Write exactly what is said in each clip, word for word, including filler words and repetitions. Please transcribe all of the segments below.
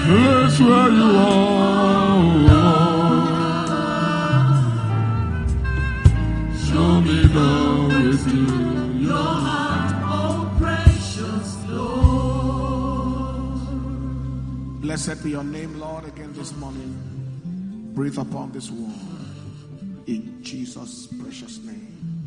Place where you are, show me down with you, your heart, oh precious Lord. Blessed be your name, Lord, again this morning. Breathe upon this word. In Jesus' precious name.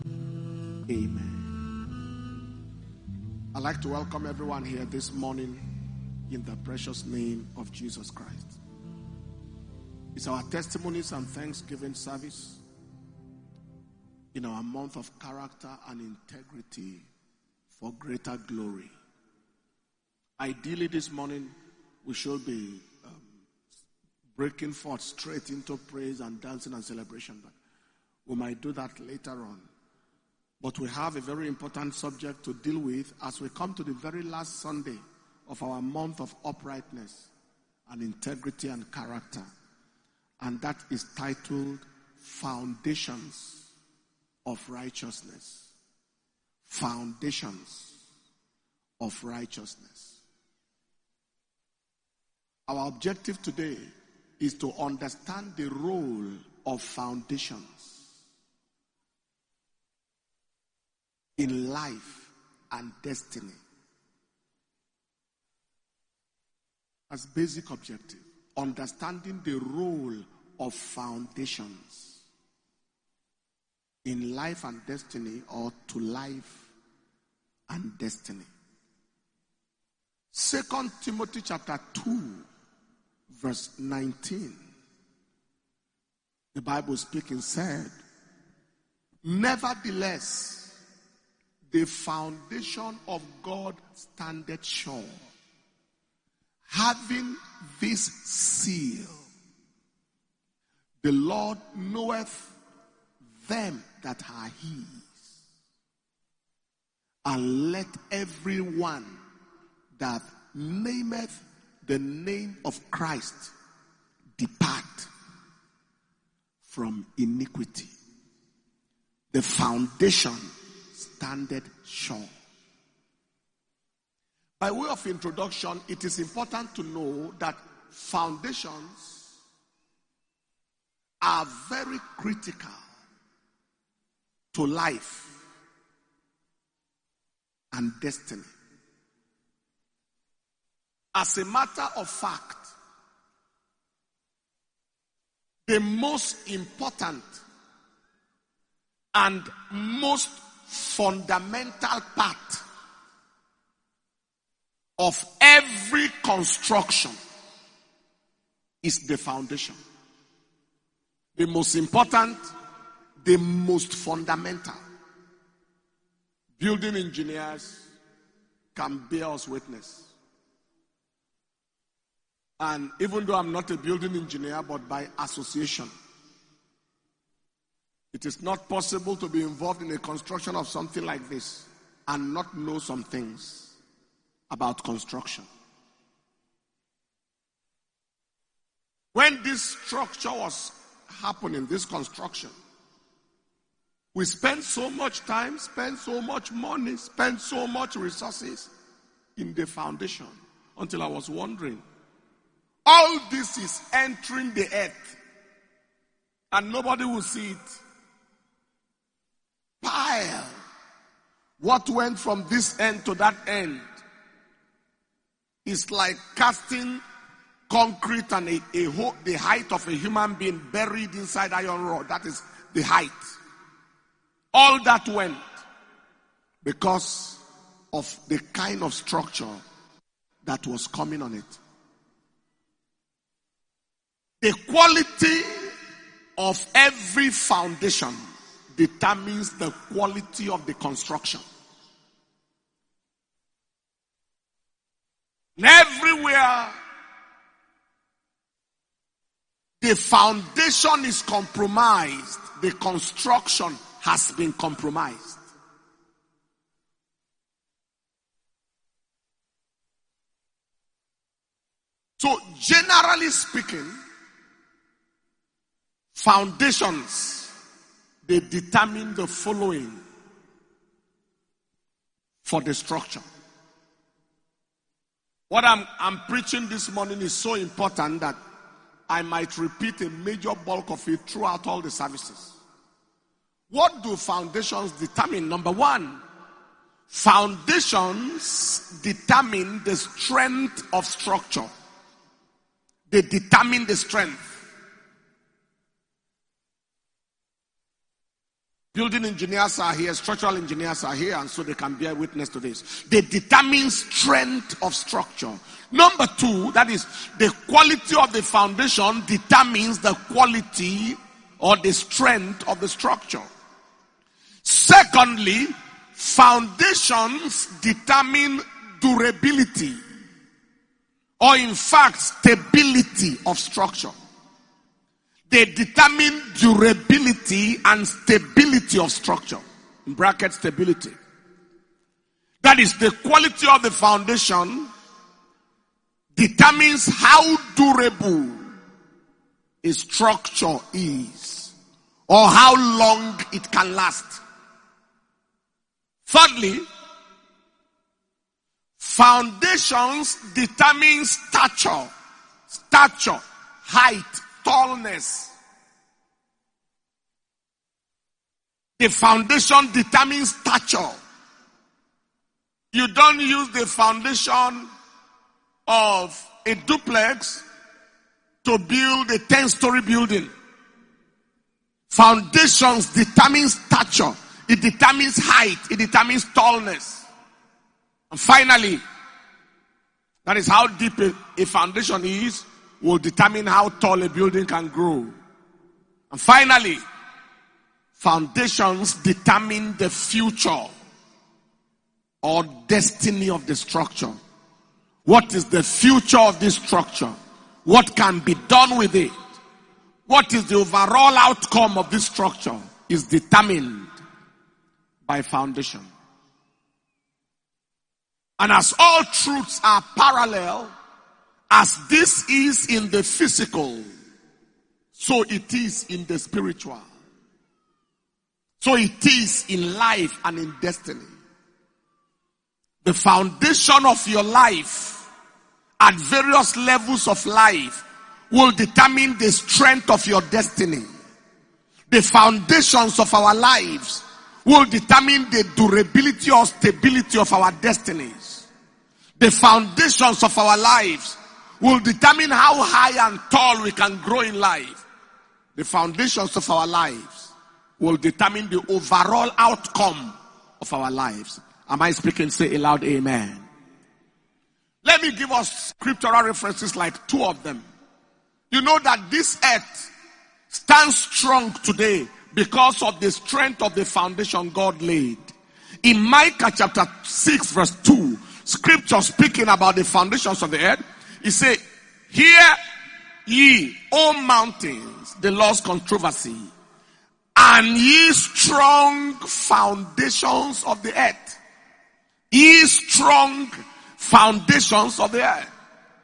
Amen. I'd like to welcome everyone here this morning in the precious name of Jesus Christ. It's our testimonies and thanksgiving service in our month of character and integrity for greater glory. Ideally this morning we should be um, breaking forth straight into praise and dancing and celebration, but we might do that later on. But we have a very important subject to deal with as we come to the very last Sunday of our month of uprightness and integrity and character. And that is titled Foundations of Righteousness. Foundations of Righteousness. Our objective today is to understand the role of foundations in life and destiny. As basic objective, understanding the role of foundations in life and destiny, or to life and destiny. Second Timothy chapter two, verse nineteen. The Bible speaking said, nevertheless, the foundation of God standeth sure, having this seal: the Lord knoweth them that are his, and let everyone that nameth the name of Christ depart from iniquity. The foundation standeth sure. By way of introduction, it is important to know that foundations are very critical to life and destiny. As a matter of fact, the most important and most fundamental part of every construction is the foundation. The most important, the most fundamental. Building engineers can bear us witness. And even though I'm not a building engineer, but by association, it is not possible to be involved in a construction of something like this and not know some things about construction. When this structure was happening, this construction, we spent so much time, spent so much money, spent so much resources in the foundation until I was wondering, all this is entering the earth and nobody will see it. Pile. What went from this end to that end is like casting concrete and a, a whole, the height of a human being buried inside iron rod. That is the height. All that went because of the kind of structure that was coming on it. The quality of every foundation determines the quality of the construction. And everywhere the foundation is compromised, the construction has been compromised. So generally speaking, foundations, they determine the following for the structure. What I'm, I'm preaching this morning is so important that I might repeat a major bulk of it throughout all the services. What do foundations determine? Number one, foundations determine the strength of structure. They determine the strength. Building engineers are here, structural engineers are here, and so they can bear witness to this. They determine strength of structure. Number two, that is, the quality of the foundation determines the quality or the strength of the structure. Secondly, foundations determine durability, or in fact, stability of structure. They determine durability and stability of structure. In bracket, stability. That is, the quality of the foundation determines how durable a structure is, or how long it can last. Thirdly, foundations determine stature, stature, height, tallness. The foundation determines stature. You don't use the foundation of a duplex to build a ten-story building. Foundations determine stature. It determines height. It determines tallness. And finally, that is how deep a, a foundation is, will determine how tall a building can grow. And finally, foundations determine the future or destiny of the structure. What is the future of this structure? What can be done with it? What is the overall outcome of this structure is determined by foundation. And as all truths are parallel, as this is in the physical, so it is in the spiritual. So it is in life and in destiny. The foundation of your life at various levels of life will determine the strength of your destiny. The foundations of our lives will determine the durability or stability of our destinies. The foundations of our lives will determine how high and tall we can grow in life. The foundations of our lives will determine the overall outcome of our lives. Am I speaking? Say aloud, amen. Let me give us scriptural references, like two of them. You know that this earth stands strong today because of the strength of the foundation God laid. In Micah chapter six verse two, scripture speaking about the foundations of the earth, he said, "Hear ye, O mountains, the Lord's controversy, and ye strong foundations of the earth." Ye strong foundations of the earth.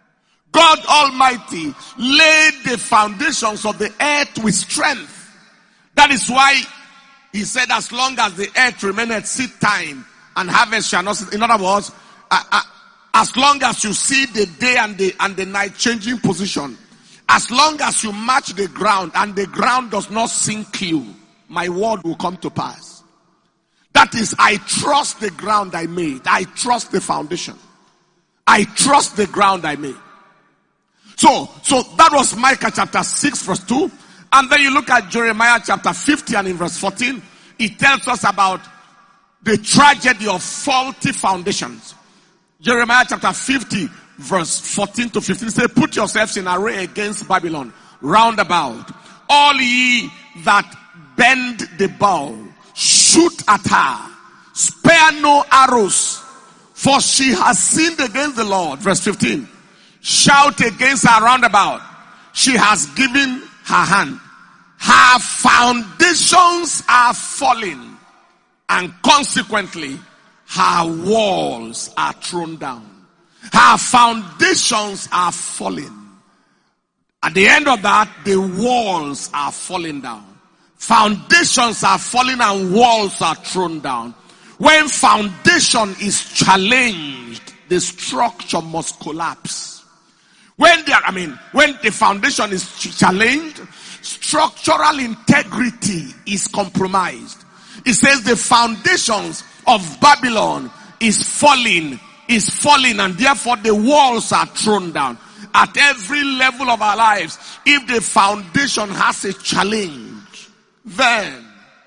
God Almighty laid the foundations of the earth with strength. That is why he said, as long as the earth remaineth seed time and harvest shall not cease. In other words, uh, uh, as long as you see the day and the, and the night changing position, as long as you match the ground and the ground does not sink you, my word will come to pass. That is, I trust the ground I made. I trust the foundation. I trust the ground I made. So, so that was Micah chapter six verse two. And then you look at Jeremiah chapter fifty and in verse fourteen, it tells us about the tragedy of faulty foundations. Jeremiah chapter fifty verse fourteen to fifteen says, "Put yourselves in array against Babylon, round about. All ye that bend the bow, shoot at her, spare no arrows, for she has sinned against the Lord." Verse fifteen, "Shout against her round about, she has given her hand. Her foundations are falling, and consequently her walls are thrown down." Her foundations are falling. At the end of that, the walls are falling down. Foundations are falling and walls are thrown down. When foundation is challenged, the structure must collapse. When there, I mean, when the foundation is challenged, structural integrity is compromised. It says the foundations of Babylon is falling, is falling, and therefore the walls are thrown down. At every level of our lives, if the foundation has a challenge, then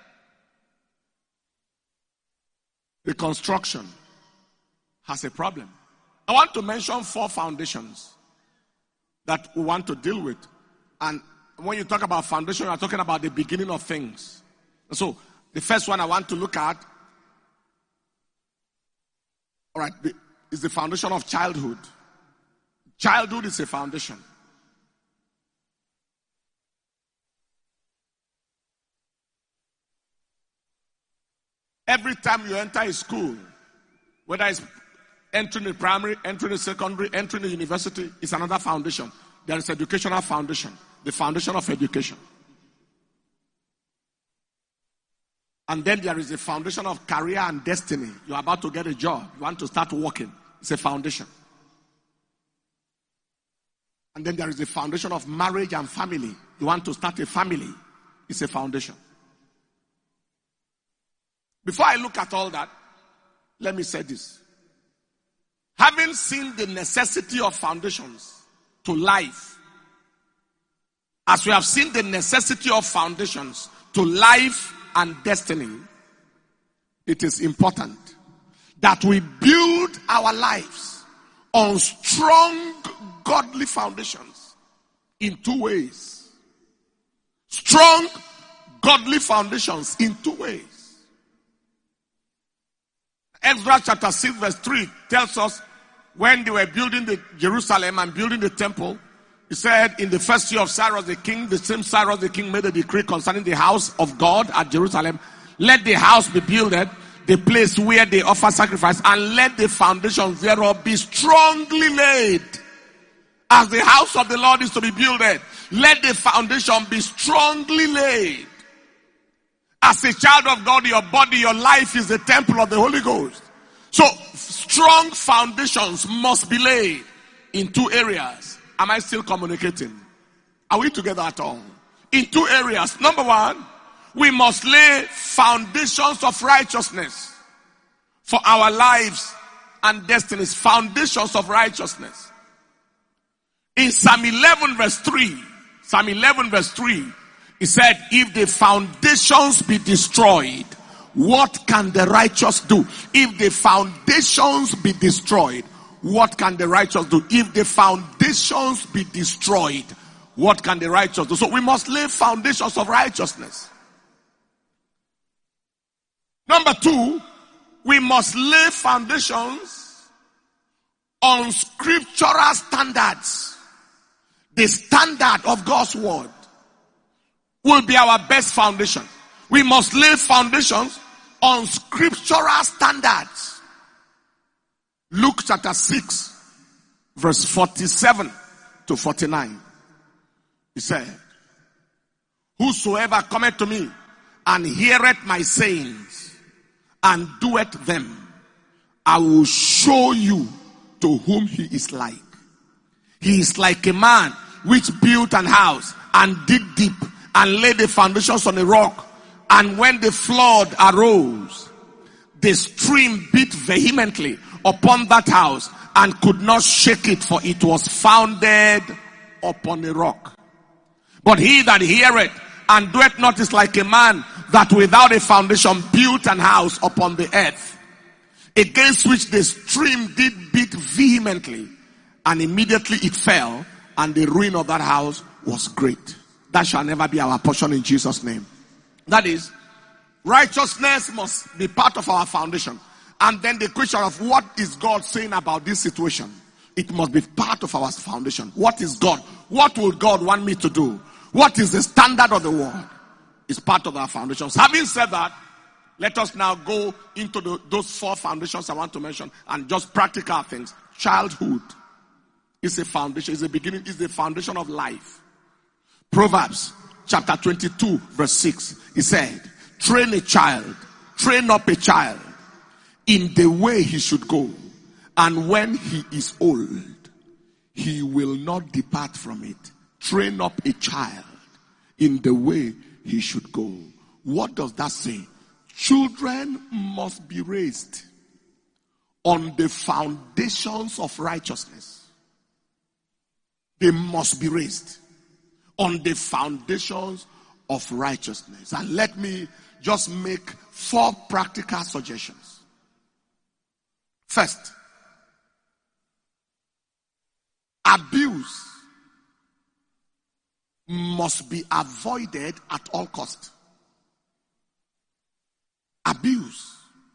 the construction has a problem. I want to mention four foundations that we want to deal with. And when you talk about foundation, you are talking about the beginning of things. So, the first one I want to look at, all right, is the foundation of childhood. Childhood is a foundation. Every time you enter a school, whether it's entering the primary, entering the secondary, entering the university, it's another foundation. There is educational foundation, the foundation of education. And then there is a foundation of career and destiny. You're about to get a job. You want to start working. It's a foundation. And then there is a foundation of marriage and family. You want to start a family. It's a foundation. Before I look at all that, let me say this. Having seen the necessity of foundations to life, as we have seen the necessity of foundations to life and destiny, it is important that we build our lives on strong godly foundations in two ways. Strong godly foundations in two ways. Ezra chapter six verse three tells us when they were building the Jerusalem and building the temple, he said in the first year of Cyrus the king, the same Cyrus the king made a decree concerning the house of God at Jerusalem. Let the house be builded, the place where they offer sacrifice, and let the foundations thereof be strongly laid. As the house of the Lord is to be builded, let the foundation be strongly laid. As a child of God, your body, your life is the temple of the Holy Ghost. So, strong foundations must be laid in two areas. Am I still communicating? Are we together at all? In two areas. Number one, we must lay foundations of righteousness for our lives and destinies. Foundations of righteousness. In Psalm eleven verse three, Psalm eleven verse three, he said, if the foundations be destroyed, what can the righteous do? If the foundations be destroyed, what can the righteous do? If the foundations be destroyed, what can the righteous do? So we must lay foundations of righteousness. Number two, we must lay foundations on scriptural standards. The standard of God's word will be our best foundation. We must lay foundations on scriptural standards. Luke chapter six, verse forty-seven to forty-nine. He said, whosoever cometh to me and heareth my sayings and doeth them, I will show you to whom he is like. He is like a man which built an house and dig deep and laid the foundations on a rock. And when the flood arose, the stream beat vehemently upon that house and could not shake it, for it was founded upon a rock. But he that heareth and doeth not is like a man that without a foundation built an house upon the earth, against which the stream did beat vehemently, and immediately it fell, and the ruin of that house was great. That shall never be our portion in Jesus' name. That is, righteousness must be part of our foundation. And then the question of what is God saying about this situation? It must be part of our foundation. What is God? What will God want me to do? What is the standard of the word? It's part of our foundations. Having said that, let us now go into the, those four foundations I want to mention and just practical things. Childhood is a foundation, is a beginning, is the foundation of life. Proverbs chapter twenty-two verse six, he said, train a child, train up a child in the way he should go, And when he is old, he will not depart from it. Train up a child in the way he should go. What does that say? Children must be raised on the foundations of righteousness. They must be raised on the foundations of righteousness. And let me just make four practical suggestions. First, abuse must be avoided at all costs. Abuse.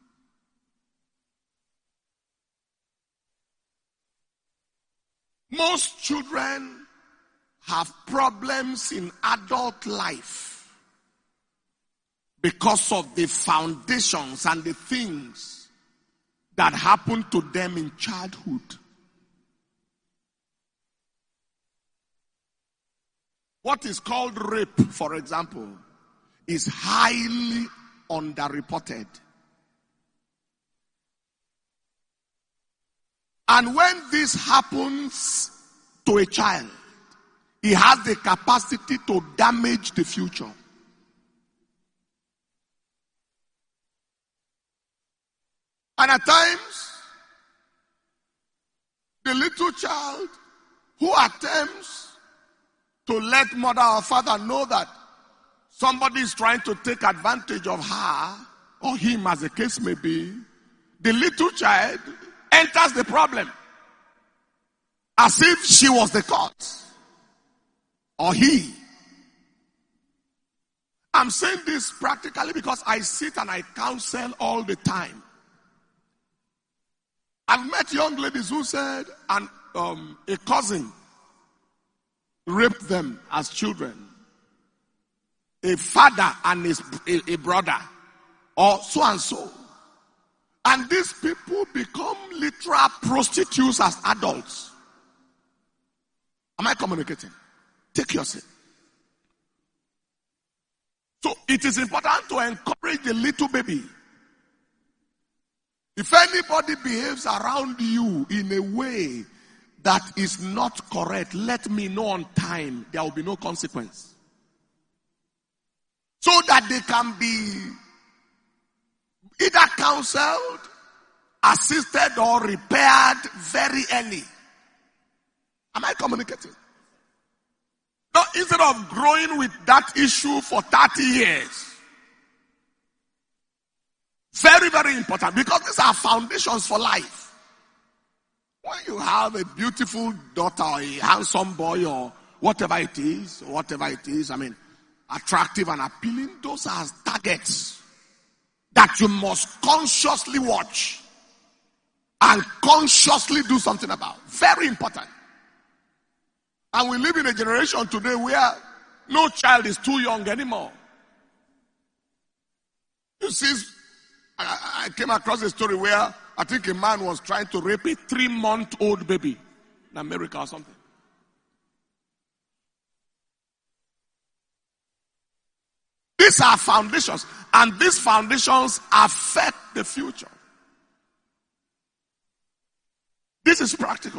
Most children have problems in adult life because of the foundations and the things that happened to them in childhood. What is called rape, for example, is highly underreported. And when this happens to a child, he has the capacity to damage the future. And at times, the little child who attempts to let mother or father know that somebody is trying to take advantage of her or him, as the case may be, the little child enters the problem as if she was the cause or he. I'm saying this practically because I sit and I counsel all the time. I've met young ladies who said and um, a cousin raped them as children. A father and his, a, a brother, or so and so. And these people become literal prostitutes as adults. Am I communicating? Take your seat. So it is important to encourage the little baby. If anybody behaves around you in a way that is not correct, let me know on time. There will be no consequence. So that they can be either counseled, assisted, or repaired very early. Am I communicating? No, instead of growing with that issue for thirty years. Very, very important, because these are foundations for life. When you have a beautiful daughter or a handsome boy or whatever it is, or whatever it is, I mean, attractive and appealing, those are targets that you must consciously watch and consciously do something about. Very important. And we live in a generation today where no child is too young anymore. You see, I, I came across a story where I think a man was trying to rape a three-month-old baby in America or something. These are foundations, and these foundations affect the future. This is practical.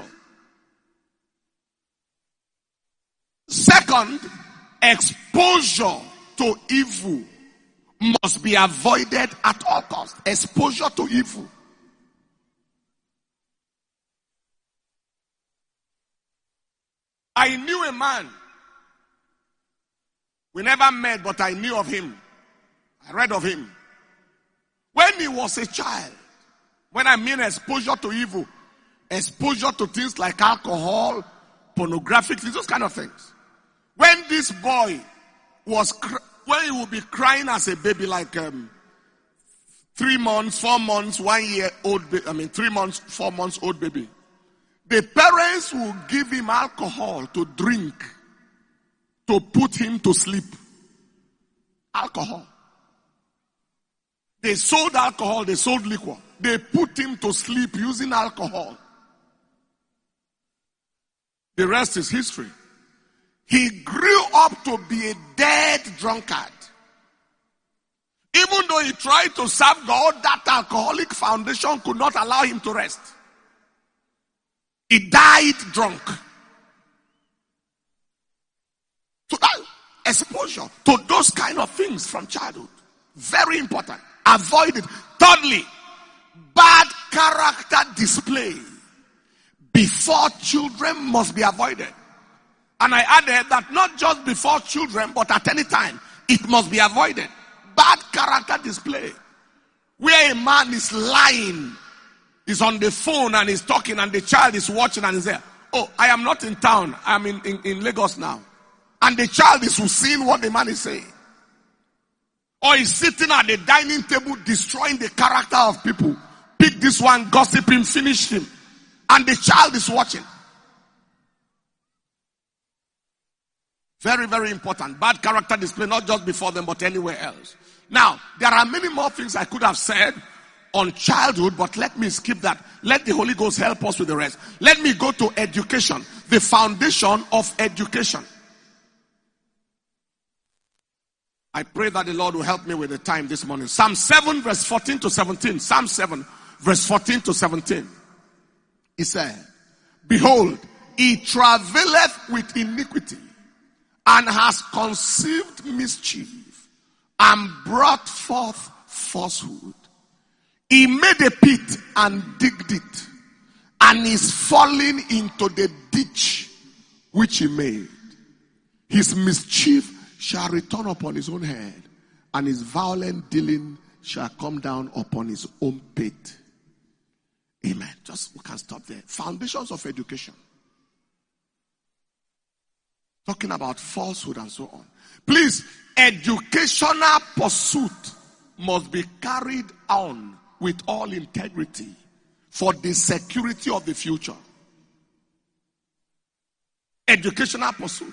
Second, exposure to evil must be avoided at all costs. Exposure to evil. I knew a man. We never met, but I knew of him. I read of him. When he was a child, when I mean exposure to evil, exposure to things like alcohol, pornographic things, those kind of things. When this boy was, cr- when he would be crying as a baby, like um, three months, four months, one year old, ba- I mean three months, four months old baby, the parents will give him alcohol to drink to put him to sleep. Alcohol. They sold alcohol, they sold liquor. They put him to sleep using alcohol. The rest is history. He grew up to be a dead drunkard. Even though he tried to serve God, that alcoholic foundation could not allow him to rest. He died drunk. So that exposure to those kind of things from childhood, very important. Avoid it. Thirdly, bad character display before children must be avoided. And I added that not just before children, but at any time, it must be avoided. Bad character display. Where a man is lying, is on the phone and is talking and the child is watching and is there. Oh, I am not in town. I am in, in, in Lagos now. And the child is seeing what the man is saying. Or he's sitting at the dining table destroying the character of people. Pick this one, gossip him, finish him. And the child is watching. Very, very important. Bad character display, not just before them, but anywhere else. Now, there are many more things I could have said on childhood, but let me skip that. Let the Holy Ghost help us with the rest. Let me go to education. The foundation of education. I pray that the Lord will help me with the time this morning. Psalm seven verse fourteen to seventeen. Psalm seven verse fourteen to seventeen. He said, behold, he traveleth with iniquity and has conceived mischief and brought forth falsehood. He made a pit and digged it and is falling into the ditch which he made. His mischief shall return upon his own head, and his violent dealing shall come down upon his own pate. Amen. Just, we can stop there. Foundations of education. Talking about falsehood and so on. Please, educational pursuit must be carried on with all integrity for the security of the future. Educational pursuit.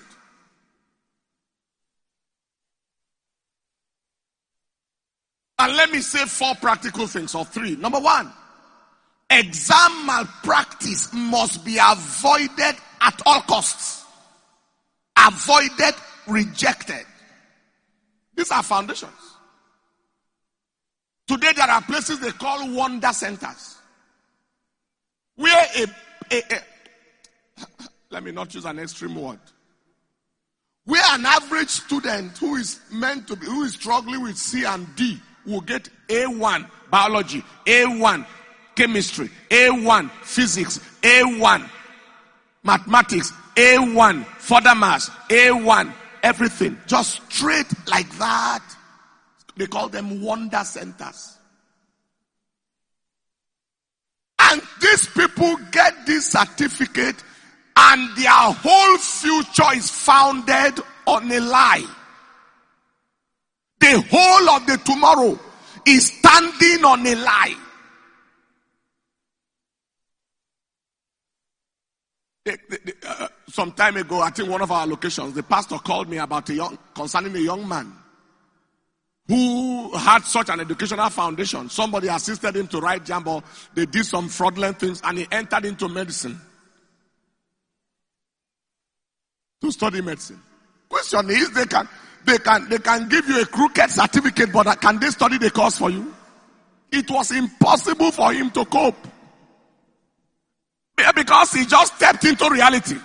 And let me say four practical things, or three. Number one, exam malpractice must be avoided at all costs. Avoided, rejected. These are foundations. Today there are places they call wonder centers. Where a, a, a let me not use an extreme word. Where an average student who is meant to be, who is struggling with C and D will get A one biology, A one chemistry, A one physics, A one mathematics, A one further maths, A one everything. Just straight like that. They call them wonder centers. And these people get this certificate and their whole future is founded on a lie. The whole of the tomorrow is standing on a lie. Uh, some time ago, I think one of our locations, the pastor called me about a young, concerning a young man who had such an educational foundation. Somebody assisted him to write jambo. They did some fraudulent things and he entered into medicine. To study medicine. Question is, they can, they can, they can give you a crooked certificate, but can they study the course for you? It was impossible for him to cope. Because he just stepped into reality.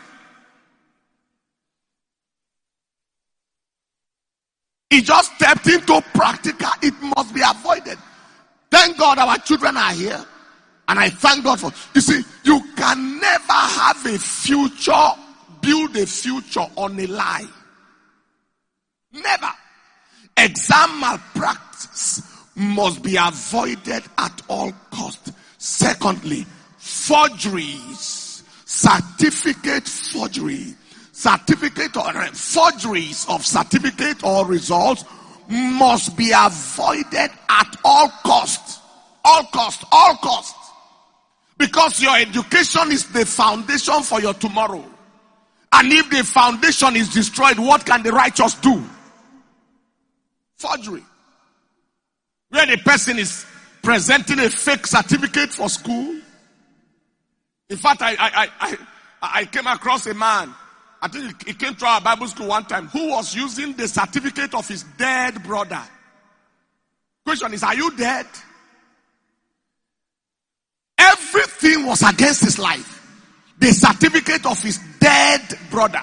He just stepped into practical. It must be avoided. Thank God our children are here. And I thank God for, you see, you can never have a future, build a future on a lie. Never. Exam malpractice must be avoided at all costs. Secondly, forgeries, certificate forgery, certificate or forgeries of certificate or results must be avoided at all costs. All costs, all costs. Because your education is the foundation for your tomorrow. And if the foundation is destroyed, what can the righteous do? Forgery. Where the person is presenting a fake certificate for school. In fact, I, I, I, I came across a man, I think he came to our Bible school one time, who was using the certificate of his dead brother. Question is, are you dead? Everything was against his life. the certificate of his dead brother.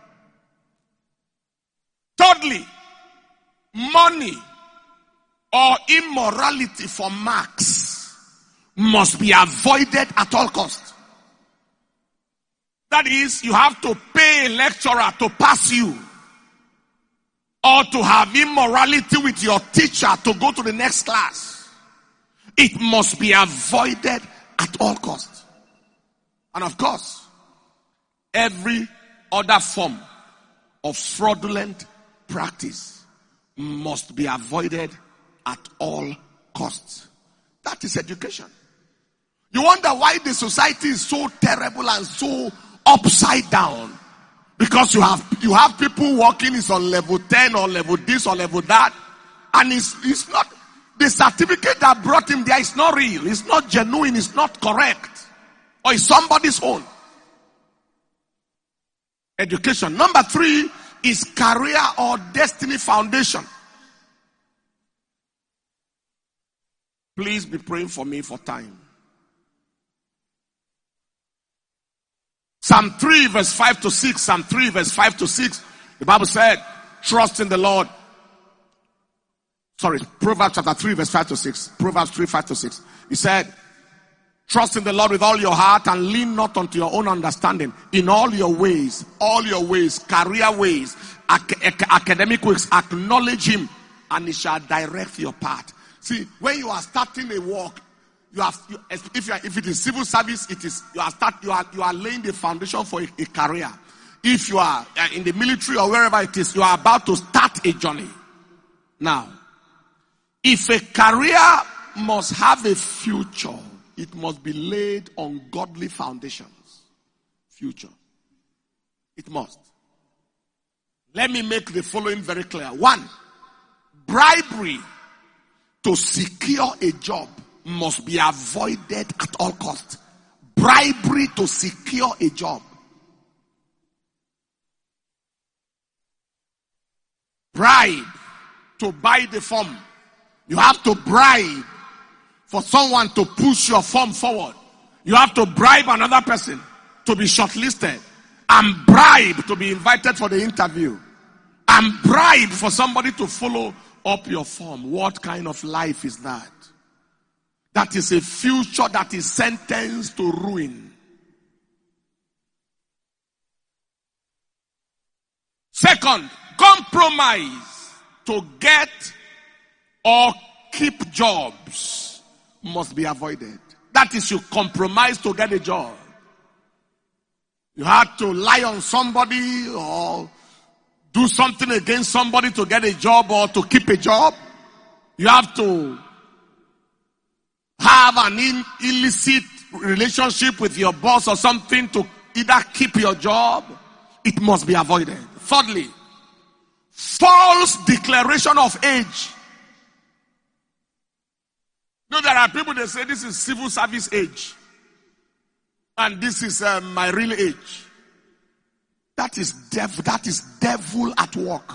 Thirdly, money or immorality for marks must be avoided at all costs. That is, you have to pay a lecturer to pass you, or to have immorality with your teacher to go to the next class. It must be avoided at all costs. And of course, every other form of fraudulent practice must be avoided at all costs. That is education. You wonder why the society is so terrible and so upside down. Because you have you have people working is on level ten or level this or level that. And it's, it's not, the certificate that brought him there is not real. It's not genuine. It's not correct. Or it's somebody's own. Education. Number three is career or destiny foundation. Please be praying for me for time. Psalm three verse five to six. Psalm three verse five to six. The Bible said, trust in the Lord. Sorry, Proverbs chapter three verse five to six. Proverbs three, five to six. He said, trust in the Lord with all your heart and lean not unto your own understanding. In all your ways, all your ways, career ways, ac- ac- academic ways, acknowledge him and he shall direct your path. See, when you are starting a work, you have, you, if you are, if it is civil service, it is, you are start, you are, you are laying the foundation for a, a career. If you are in the military or wherever it is, you are about to start a journey. Now, if a career must have a future, it must be laid on godly foundations. Future. It must. Let me make the following very clear. One, bribery to secure a job must be avoided at all costs. Bribery to secure a job. Bribe to buy the form. You have to bribe for someone to push your form forward. You have to bribe another person to be shortlisted. And bribe to be invited for the interview. And bribe for somebody to follow up your form. What kind of life is that? That is a future that is sentenced to ruin. Second, compromise to get or keep jobs must be avoided. That is, you compromise to get a job. You have to lie on somebody or do something against somebody to get a job or to keep a job. You have to have an in, illicit relationship with your boss or something to either keep your job. It must be avoided. Thirdly, false declaration of age. You know, there are people that say this is civil service age. And this is uh, my real age. That is devil, that is devil at work.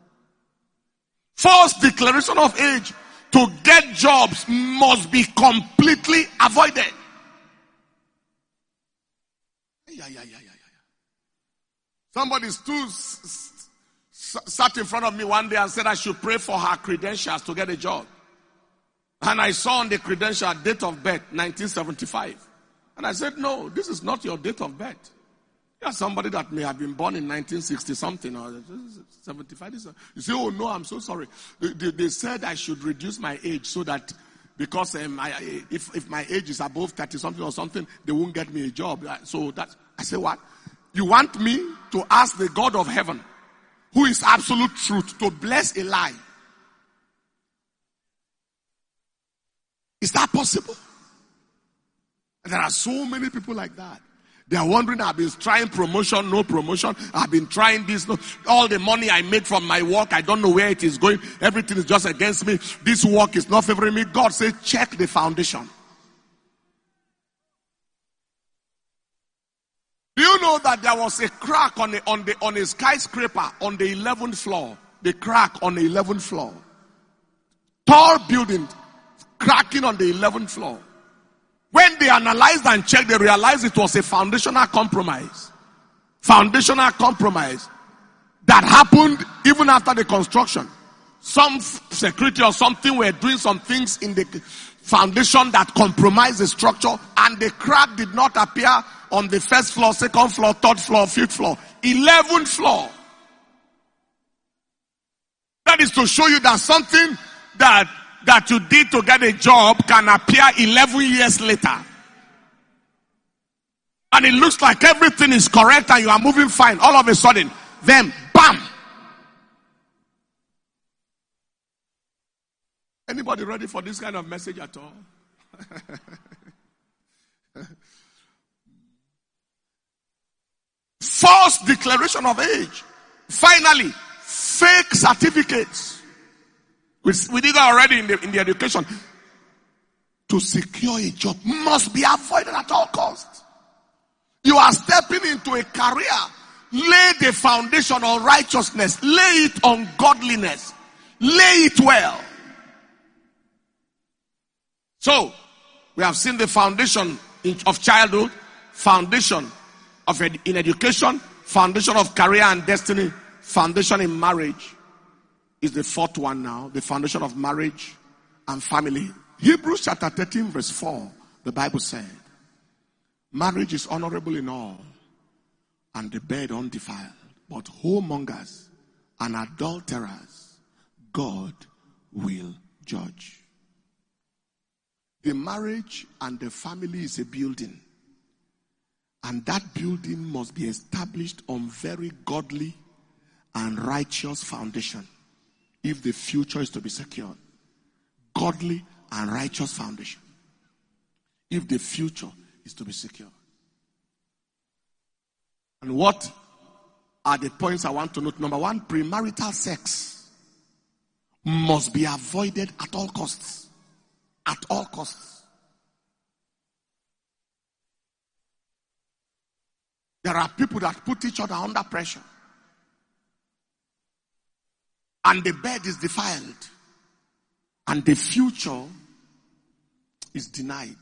False declaration of age to get jobs must be completely avoided. Yeah, yeah, yeah, yeah, yeah. Somebody stood, sat in front of me one day and said I should pray for her credentials to get a job. And I saw on the credential date of birth, nineteen seventy-five. And I said, no, this is not your date of birth. You are somebody that may have been born in nineteen sixty something or seventy-five. You say, oh no, I'm so sorry. They, they said I should reduce my age so that because um, I, if, if my age is above thirty something or something, they won't get me a job. So that, I say, what? You want me to ask the God of heaven, who is absolute truth, to bless a lie? Is that possible? There are so many people like that. They are wondering, I've been trying promotion, no promotion. I've been trying this, no. All the money I made from my work, I don't know where it is going. Everything is just against me. This work is not favoring me. God says, check the foundation. Do you know that there was a crack on the, on the, on a skyscraper on the eleventh floor? The crack on the eleventh floor. Tall building, cracking on the eleventh floor. When they analyzed and checked, they realized it was a foundational compromise. Foundational compromise that happened even after the construction. Some security or something were doing some things in the foundation that compromised the structure, and the crack did not appear on the first floor, second floor, third floor, fifth floor, eleventh floor. That is to show you that something that that you did to get a job can appear eleven years later. And it looks like everything is correct and you are moving fine. All of a sudden, then bam! Anybody ready for this kind of message at all? False declaration of age. Finally, fake certificates. We, we did that already in the, in the education. To secure a job must be avoided at all costs. You are stepping into a career. Lay the foundation on righteousness. Lay it on godliness. Lay it well. So, we have seen the foundation of childhood, foundation of ed- in education, foundation of career and destiny, foundation in marriage is the fourth one now, the foundation of marriage and family. Hebrews chapter thirteen verse four, the Bible said, marriage is honorable in all, and the bed undefiled, but whoremongers and adulterers God will judge. The marriage and the family is a building. And that building must be established on very godly and righteous foundation if the future is to be secured. Godly and righteous foundation if the future is to be secured. And what are the points I want to note? Number one, premarital sex must be avoided at all costs. At all costs. There are people that put each other under pressure. And the bed is defiled. And the future is denied.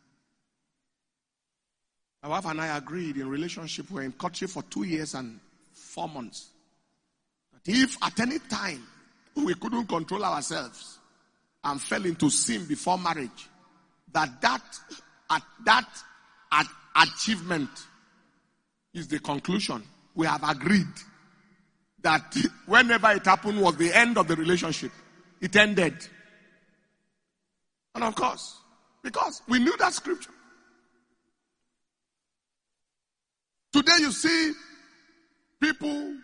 My wife and I agreed in relationship, we were in courtship for two years and four months. That if at any time we couldn't control ourselves and fell into sin before marriage, that that, at that at achievement is the conclusion. We have agreed that whenever it happened was the end of the relationship. It ended. And of course, because we knew that scripture. Today you see people,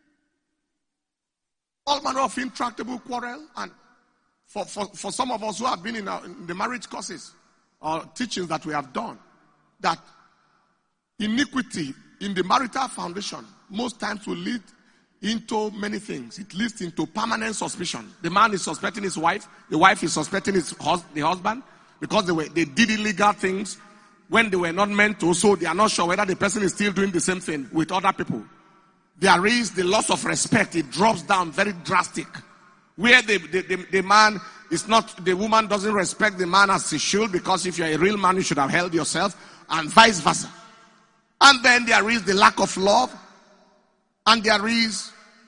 all manner of intractable quarrel, and For, for, for some of us who have been in, our, in the marriage courses or teachings that we have done, that iniquity in the marital foundation most times will lead into many things. It leads into permanent suspicion. The man is suspecting his wife. The wife is suspecting his hus- the husband because they were they did illegal things when they were not meant to. So they are not sure whether the person is still doing the same thing with other people. There is the loss of respect. It drops down very drastic. Where the, the, the, the man is not, the woman doesn't respect the man as she should, because if you're a real man, you should have held yourself, and vice versa. And then there is the lack of love, and there is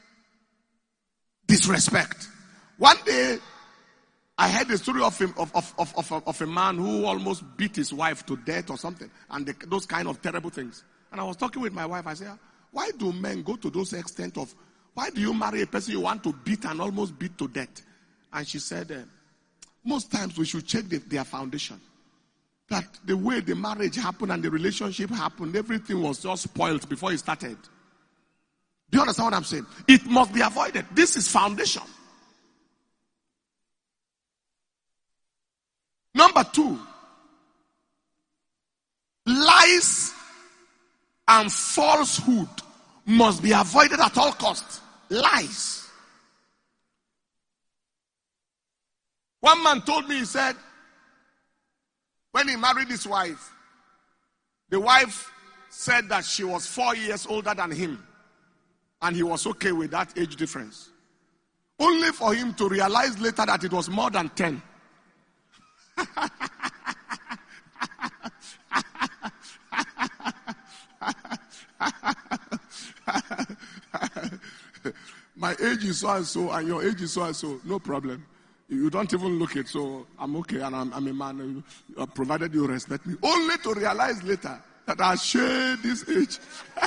disrespect. One day, I heard the story of, him, of, of, of, of, of a man who almost beat his wife to death or something, and the, those kind of terrible things. And I was talking with my wife, I said, why do men go to those extent of, why do you marry a person you want to beat and almost beat to death? And she said, uh, most times we should check the, their foundation. That the way the marriage happened and the relationship happened, everything was just spoiled before it started. Do you understand what I'm saying? It must be avoided. This is foundation. Number two, lies and falsehood must be avoided at all costs. Lies. One man told me, he said, when he married his wife, the wife said that she was four years older than him, and he was okay with that age difference. Only for him to realize later that it was more than ten. my age is so and so, and your age is so and so. No problem. You don't even look it, so I'm okay, and I'm, I'm a man, uh, provided you respect me. Only to realize later that I share this age.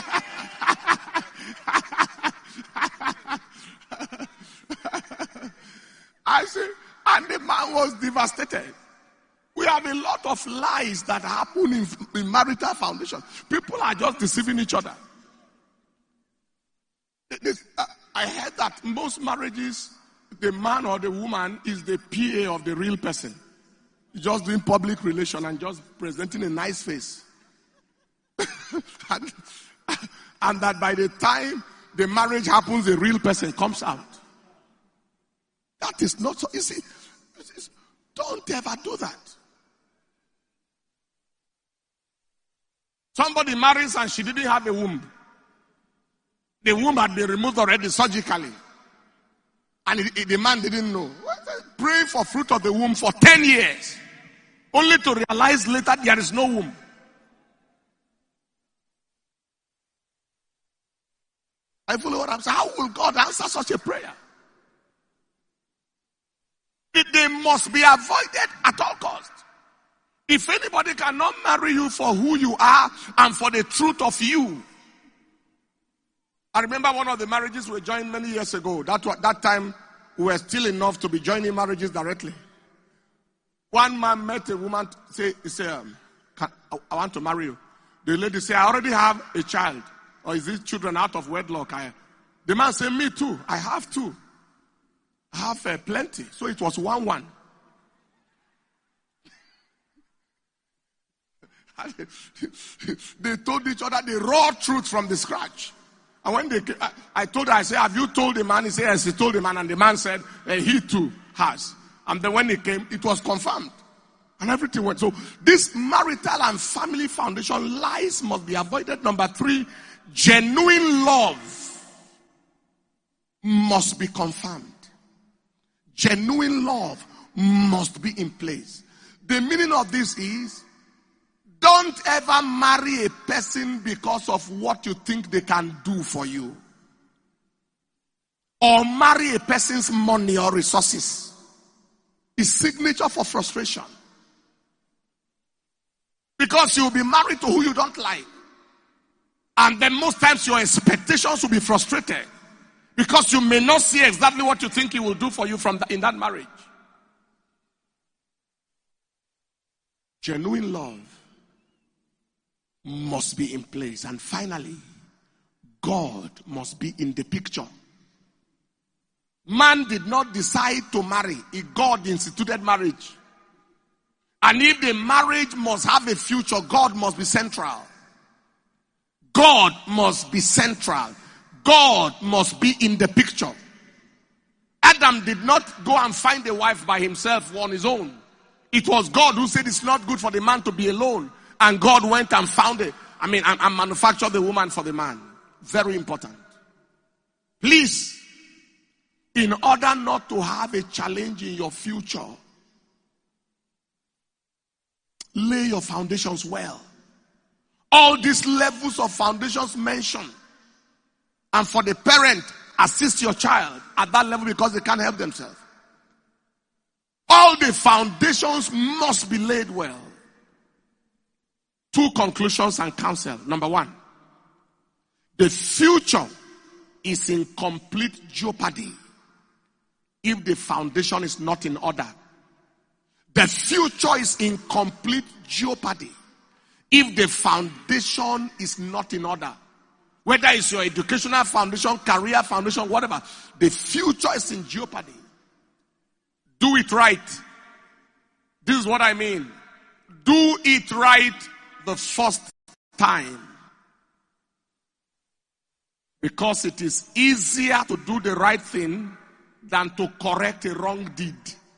I say, and the man was devastated. We have a lot of lies that happen in, in marital foundation. People are just deceiving each other. This, uh, I heard that most marriages, the man or the woman is the P A of the real person. Just doing public relation and just presenting a nice face. and, and that by the time the marriage happens, the real person comes out. That is not so easy. Don't ever do that. Somebody marries and she didn't have a womb. The womb had been removed already surgically. And it, it, the man didn't know. Pray for fruit of the womb for ten years. Only to realize later there is no womb. I follow what I'm saying. How will God answer such a prayer? It, they must be avoided at all costs. If anybody cannot marry you for who you are and for the truth of you. I remember one of the marriages we joined many years ago. That, that time we were still enough to be joining marriages directly. One man met a woman, say, he said, um, I want to marry you. The lady said, I already have a child. Or is this children out of wedlock? I, the man said, me too. I have two. I have uh, plenty. So it was one one. They told each other the raw truth from the scratch. And when they, I, I told her, I said, have you told the man? He said, yes, he told the man. And the man said, uh, he too has. And then when he came, it was confirmed. And everything went. So this marital and family foundation lies must be avoided. Number three, genuine love must be confirmed. Genuine love must be in place. The meaning of this is, don't ever marry a person because of what you think they can do for you. Or marry a person's money or resources. It's signature for frustration. Because you'll be married to who you don't like. And then most times your expectations will be frustrated. Because you may not see exactly what you think he will do for you from the, in that marriage. Genuine love must be in place. And finally, God must be in the picture. Man did not decide to marry. God instituted marriage. And if the marriage must have a future, God must be central. God must be central. God must be in the picture. Adam did not go and find a wife by himself on his own. It was God who said it's not good for the man to be alone. And God went and found it. I mean, and, and manufactured the woman for the man. Very important. Please, in order not to have a challenge in your future, lay your foundations well. All these levels of foundations mentioned. And for the parent, assist your child at that level because they can't help themselves. All the foundations must be laid well. Two conclusions and counsel. Number one, the future is in complete jeopardy if the foundation is not in order. The future is in complete jeopardy if the foundation is not in order. Whether it's your educational foundation, career foundation, whatever, the future is in jeopardy. Do it right. This is what I mean. Do it right the first time. Because it is easier to do the right thing than to correct a wrong deed.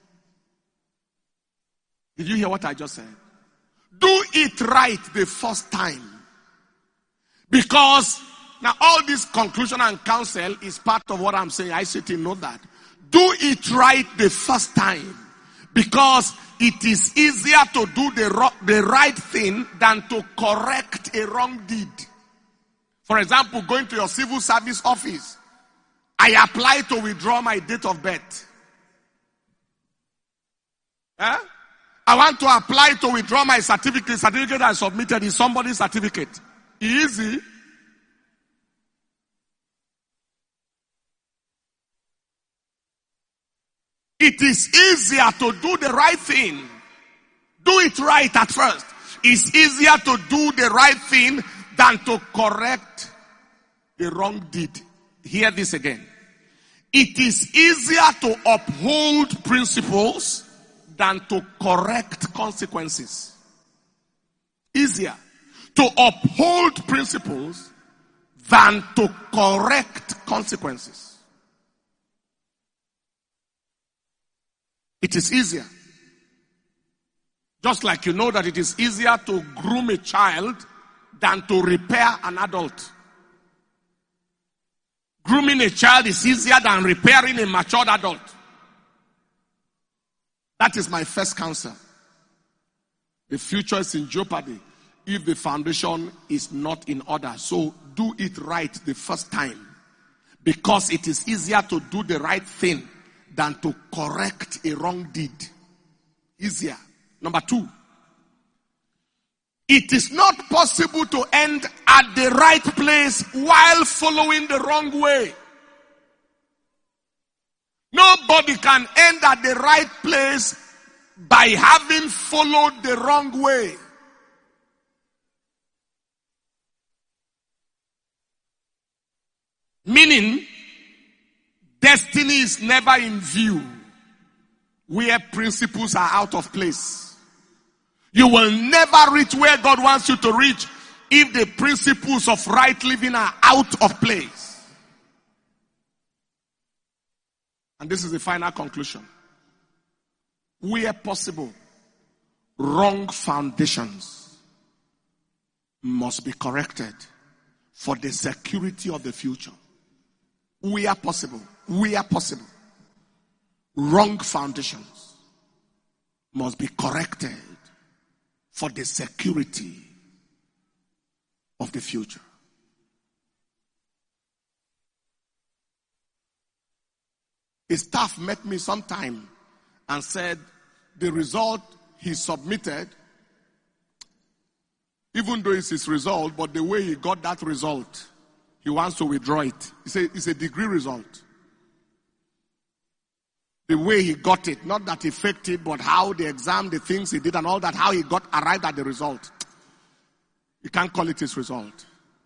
Did you hear what I just said? Do it right the first time. Because now all this conclusion and counsel is part of what I'm saying. I C T know that. Do it right the first time. Because it is easier to do the, ro- the right thing than to correct a wrong deed. For example, going to your civil service office I apply to withdraw my date of birth. Eh? I want to apply to withdraw my certificate. Certificate I submitted is somebody's certificate. Easy. It is easier to do the right thing. Do it right at first. It's easier to do the right thing than to correct the wrong deed. Hear this again. It is easier to uphold principles than to correct consequences. Easier to uphold principles than to correct consequences. It is easier. Just like you know that it is easier to groom a child than to repair an adult. Grooming a child is easier than repairing a matured adult. That is my first counsel. The future is in jeopardy if the foundation is not in order. So do it right the first time. Because it is easier to do the right thing than to correct a wrong deed. Easier. Number two. It is not possible to end at the right place while following the wrong way. Nobody can end at the right place by having followed the wrong way. Meaning, destiny is never in view where principles are out of place. You will never reach where God wants you to reach if the principles of right living are out of place. And this is the final conclusion. Where possible, wrong foundations must be corrected for the security of the future. Where possible, where possible, wrong foundations must be corrected for the security of the future. A staff met me sometime and said the result he submitted, even though it's his result, but the way he got that result, he wants to withdraw it. He said it's a degree result. The way he got it, not that he faked it, but how the exam, the things he did and all that, how he got arrived at the result. You can't call it his result.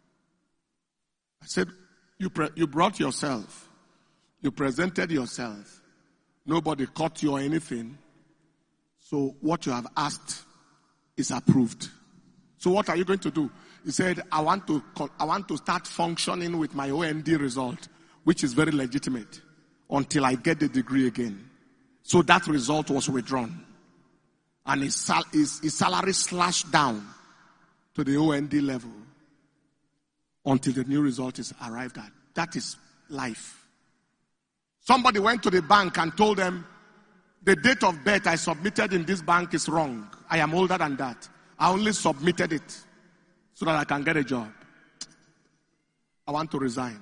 I said, you pre- you brought yourself. You presented yourself. Nobody caught you or anything. So what you have asked is approved. So what are you going to do? He said, I want to, I want to start functioning with my O N D result, which is very legitimate, until I get the degree again. So that result was withdrawn. And his, sal- his, his salary slashed down to the O N D level until the new result is arrived at. That is life. Somebody went to the bank and told them, the date of birth I submitted in this bank is wrong. I am older than that. I only submitted it so that I can get a job. I want to resign.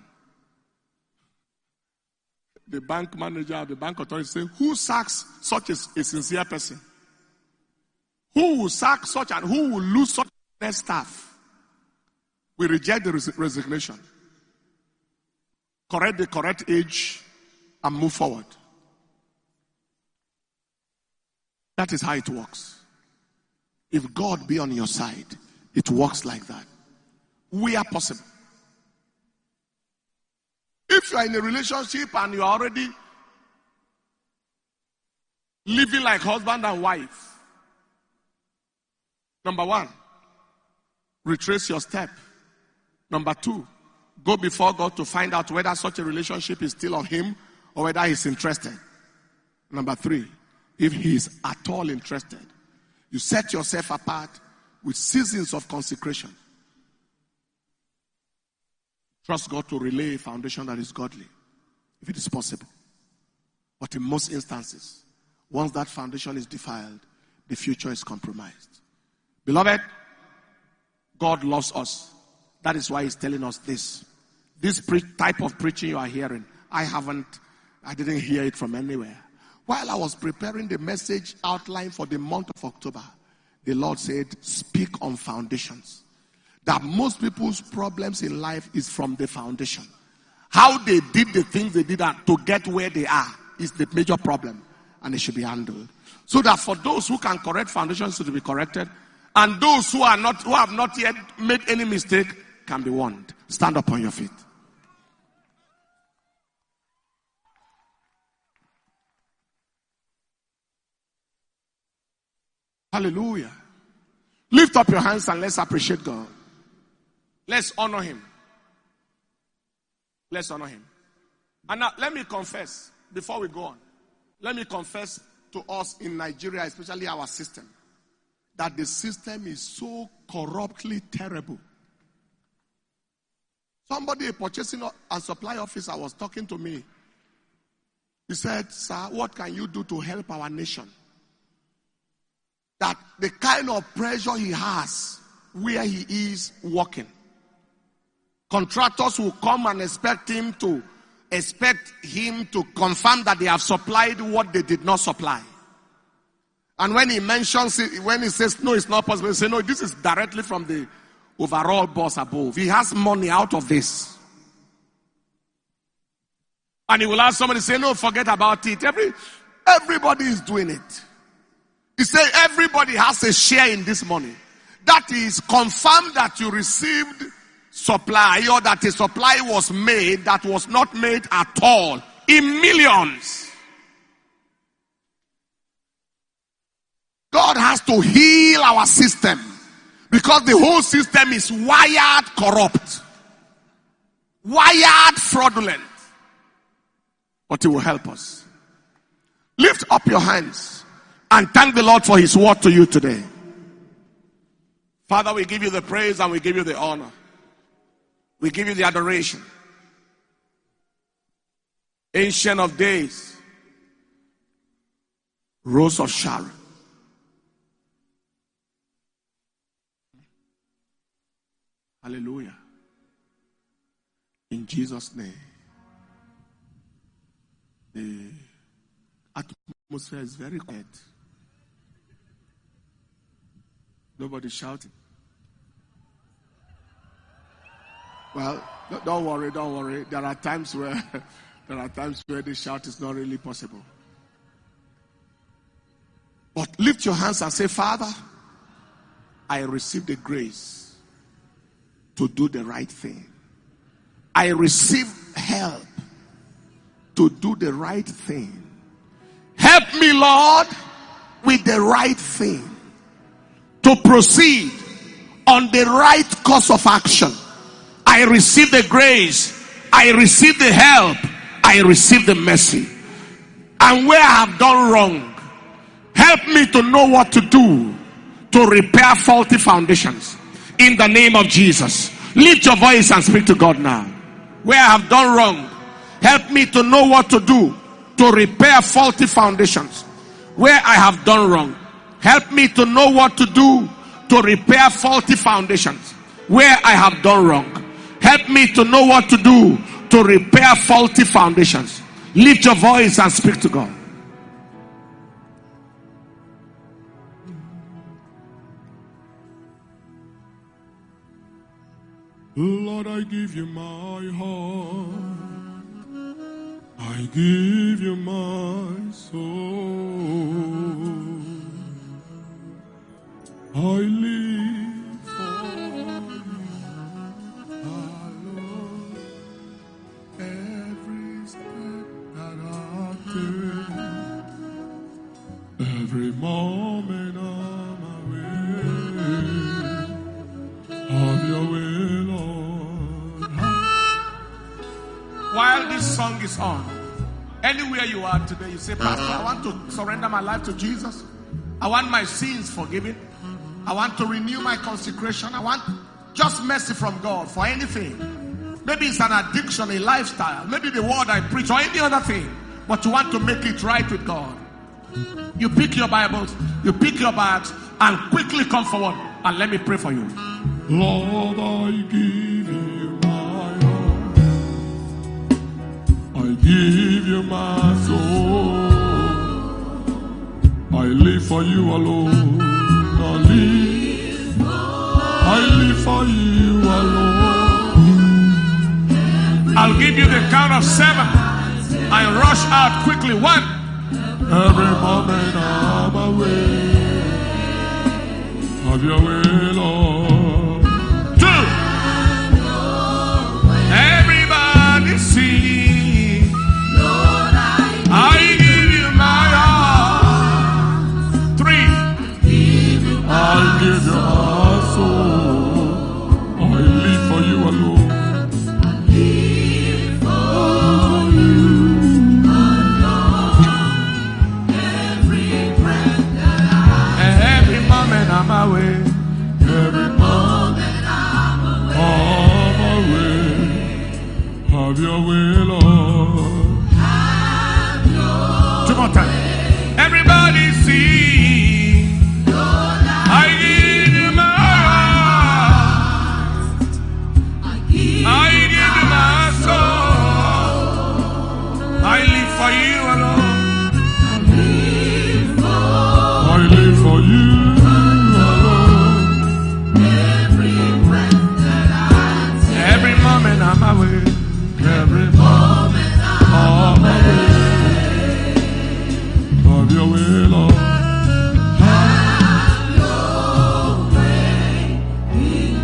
The bank manager, the bank authority say, who sacks such a, a sincere person? Who will sack such and who will lose such a staff? We reject the res- resignation. Correct the correct age and move forward. That is how it works. If God be on your side, it works like that. We are possible. If you are in a relationship and you are already living like husband and wife, number one, retrace your step. Number two, go before God to find out whether such a relationship is still of him or whether he's interested. Number three, if he is at all interested, you set yourself apart with seasons of consecration. Trust God to relay a foundation that is godly, if it is possible. But in most instances, once that foundation is defiled, the future is compromised. Beloved, God loves us. That is why he's telling us this. This pre- type of preaching you are hearing, I haven't, I didn't hear it from anywhere. While I was preparing the message outline for the month of October, the Lord said, speak on foundations. That most people's problems in life is from the foundation. How they did the things they did to get where they are is the major problem, and it should be handled. So that for those who can correct foundations to be corrected, and those who are not, who have not yet made any mistake can be warned. Stand up on your feet. Hallelujah. Lift up your hands and let's appreciate God. Let's honor him. Let's honor him. And now let me confess, before we go on, let me confess to us in Nigeria, especially our system, that the system is so corruptly terrible. Somebody, a purchasing and supply officer, was talking to me. He said, sir, what can you do to help our nation? That the kind of pressure he has where he is working. Contractors will come and expect him to expect him to confirm that they have supplied what they did not supply. And when he mentions it, when he says no, it's not possible, he say no, this is directly from the overall boss above. He has money out of this. And he will ask somebody, say no, forget about it. Every everybody is doing it. He said everybody has a share in this money. That is confirmed that you received supply, or that a supply was made that was not made at all in millions. God has to heal our system because the whole system is wired corrupt, wired fraudulent. But he will help us. Lift up your hands and thank the Lord for his word to you today. Father, we give you the praise and we give you the honor. We give you the adoration. Ancient of days, Rose of Sharon. Hallelujah. In Jesus' name. The atmosphere is very quiet. Nobody shouting. Well, don't worry, don't worry. There are times where there are times where the shout is not really possible. But lift your hands and say, Father, I receive the grace to do the right thing. I receive help to do the right thing. Help me, Lord, with the right thing. To proceed on the right course of action. I receive the grace. I receive the help. I receive the mercy. And where I have done wrong, help me to know what to do to repair faulty foundations. In the name of Jesus. Lift your voice and speak to God now. Where I have done wrong, help me to know what to do to repair faulty foundations. Where I have done wrong, help me to know what to do to repair faulty foundations. Where I have done wrong, help me to know what to do to repair faulty foundations. Lift your voice and speak to God. Lord, I give you my heart. I give you my soul. I live for you. I love every step that I take. Every moment I'm away. Have your way, Lord. While this song is on, anywhere you are today, you say, Pastor, I want to surrender my life to Jesus. I want my sins forgiven. I want to renew my consecration. I want just mercy from God for anything. Maybe it's an addiction, a lifestyle. Maybe the word I preach or any other thing. But you want to make it right with God. You pick your Bibles, you pick your bags, and quickly come forward and let me pray for you. Lord, I give you my heart. I give you my soul. I live for you alone. I live, I live for you alone. I'll give you the count of seven. I rush out quickly. One. Every moment I'm away. Have your way, Lord. Two. Everybody sing. Lord, I I give you my heart. Three. give you I give you my soul. I live for you alone. live for you alone. Every breath that Every moment I'm away. Every moment I'm away. I'm away. Have your way, Lord. Have your Two more times. Everybody sing. Lord, I give you my heart. I give I give you my soul. I live for you alone. live for I live for you alone. every breath that I take. Every moment I'm away. Every moment I'm away. Have your way, Lord. Have your way in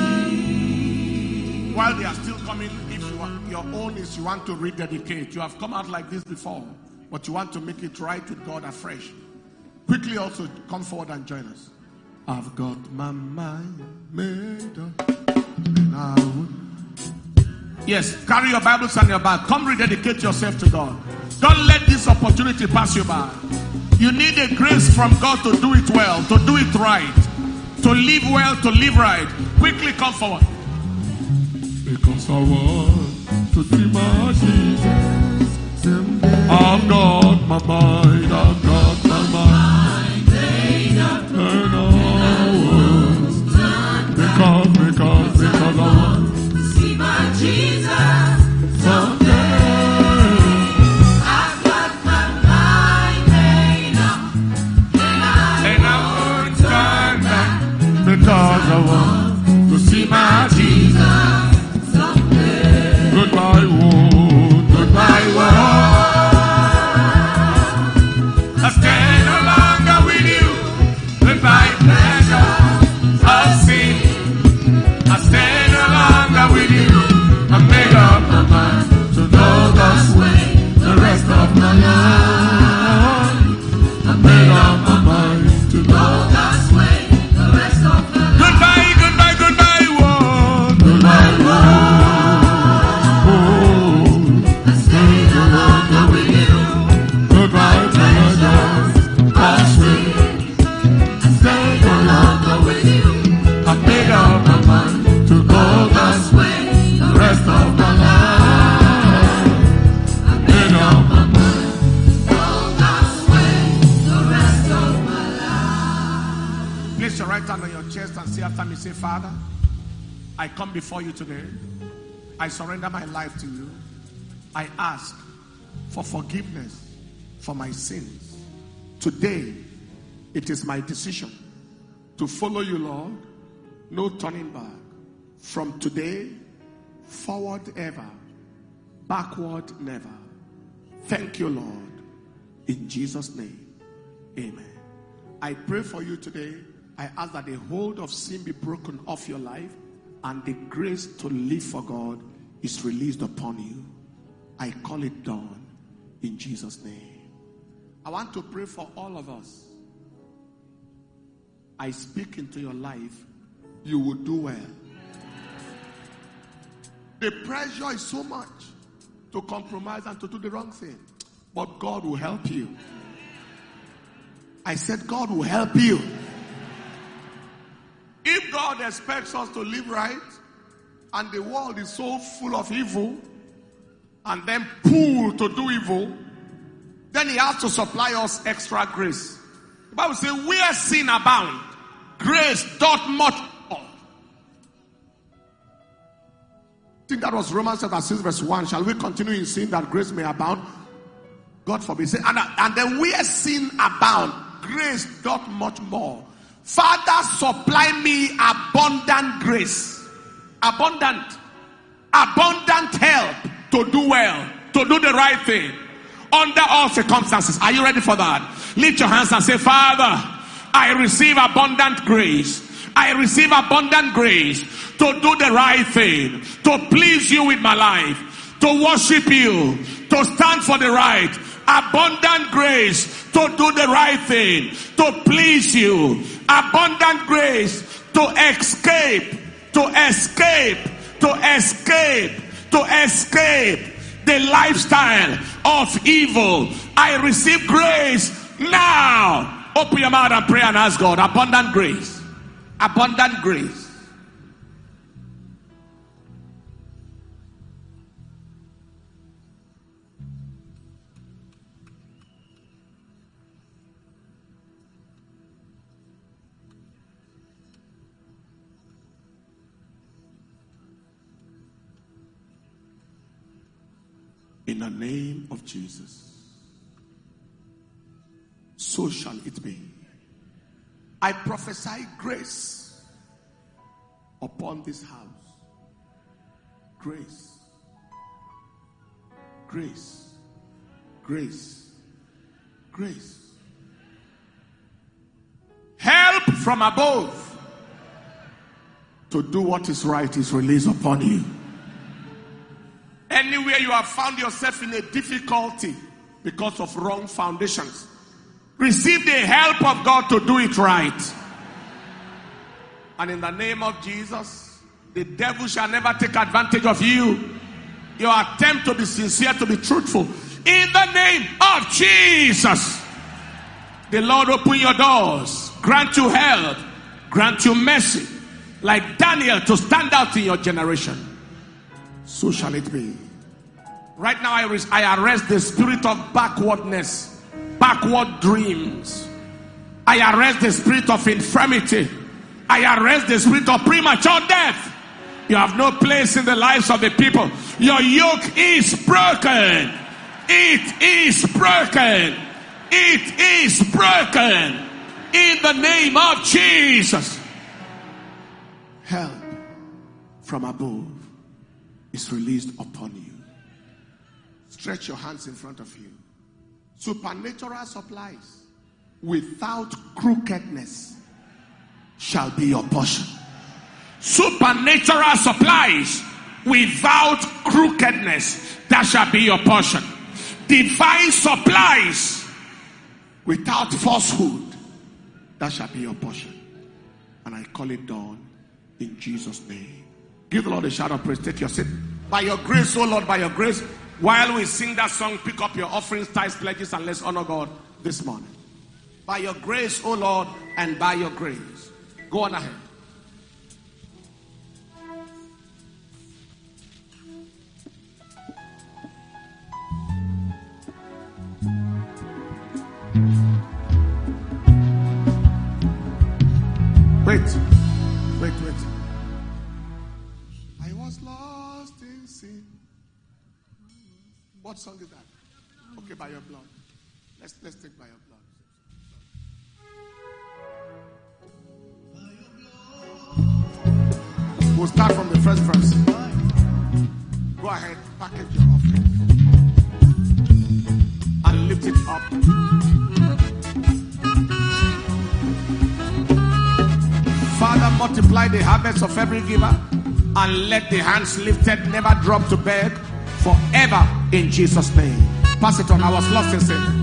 me. While they are still coming, if you are, your own is you want to rededicate. You have come out like this before, but you want to make it right with God afresh. Quickly also come forward and join us. I've got my mind made up, and I would. Yes, carry your Bibles on your back. Come rededicate yourself to God. Don't let this opportunity pass you by. You need a grace from God to do it well, to do it right, to live well, to live right. Quickly come forward. Because I want to see my Jesus someday. I've got my mind, I've got my mind Made up and I want. Because, because, because I want to see my Jesus. someday. I've got my mind made up, and I And I won't turn back. Because I want to see my Jesus. someday. Goodbye, world, goodbye, world. I stay no longer with you. Goodbye, pleasure of sin. I stay no longer with you. I made up my mind to know God's way the rest of my life. I made up my mind to Go know. God's way the rest of my life. Goodbye, goodbye, goodbye, world. Goodbye, world. I stay no longer with you. Goodbye, pleasure. God's way. I stay no longer with you. I made up my mind to go God's God's way the the rest of my life. I Made up my mind. Go God's way the rest of my life. Place your right hand on your chest and say after me, say, Father, I come before you today. I surrender my life to you. I ask for forgiveness for my sins. Today, it is my decision to follow you, Lord. No turning back. From today, forward ever, backward never. Thank you, Lord. In Jesus' name, amen. I pray for you today. I ask that the hold of sin be broken off your life and the grace to live for God is released upon you. I call it done in Jesus' name. I want to pray for all of us. I speak into your life. You will do well. The pressure is so much to compromise and to do the wrong thing. But God will help you. I said God will help you. If God expects us to live right, and the world is so full of evil, and then pull to do evil, then he has to supply us extra grace. The Bible says, where sin abound, grace doth much more. think that was Romans chapter six verse one. Shall we continue in sin that grace may abound? God forbid. Say, and, and then where sin abound, grace doth much more. Father, supply me abundant grace. Abundant. Abundant help to do well, to do the right thing under all circumstances. Are you ready for that? Lift your hands and say, Father, I receive abundant grace. I receive abundant grace to do the right thing, to please you with my life, to worship you, to stand for the right. Abundant grace to do the right thing, to please you. Abundant grace to escape, to escape, to escape, to escape the lifestyle of evil. I receive grace now. Open your mouth and pray and ask God. Abundant grace. Abundant grace. In the name of Jesus, so shall it be. I prophesy grace upon this house. Grace. Grace. Grace. Grace. Help from above to do what is right is released upon you. Anywhere you have found yourself in a difficulty because of wrong foundations, receive the help of God to do it right. And in the name of Jesus, the devil shall never take advantage of you. Your attempt to be sincere, to be truthful. In the name of Jesus, the Lord open your doors, grant you help, grant you mercy, like Daniel, to stand out in your generation. So shall it be. Right now I, res- I arrest the spirit of backwardness, backward dreams. I arrest the spirit of infirmity. I arrest the spirit of premature death. You have no place in the lives of the people. Your yoke is broken. It is broken. It is broken. In the name of Jesus. Help from above is released upon you. Stretch your hands in front of you. Supernatural supplies without crookedness shall be your portion. Supernatural supplies without crookedness, that shall be your portion. Divine supplies without falsehood, that shall be your portion. And I call it done in Jesus' name. Give the Lord a shout of praise. Take your seat. By your grace, oh Lord, by your grace, while we sing that song, pick up your offerings, tithes, pledges, and let's honor God this morning. By your grace, oh Lord, and by your grace. Go on ahead. Wait, wait, wait. I was lost in sin. What song is that? Okay, by your blood. Let's let's take by your blood. We'll start from the first verse. Go ahead, package your offering and lift it up. Father, multiply the harvest of every giver and let the hands lifted never drop to beg forever in Jesus' name. Pass it on. I was lost in sin.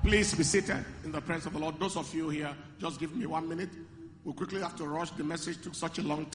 Please be seated in the presence of the Lord. Those of you here, just give me one minute. We quickly have to rush. The message took such a long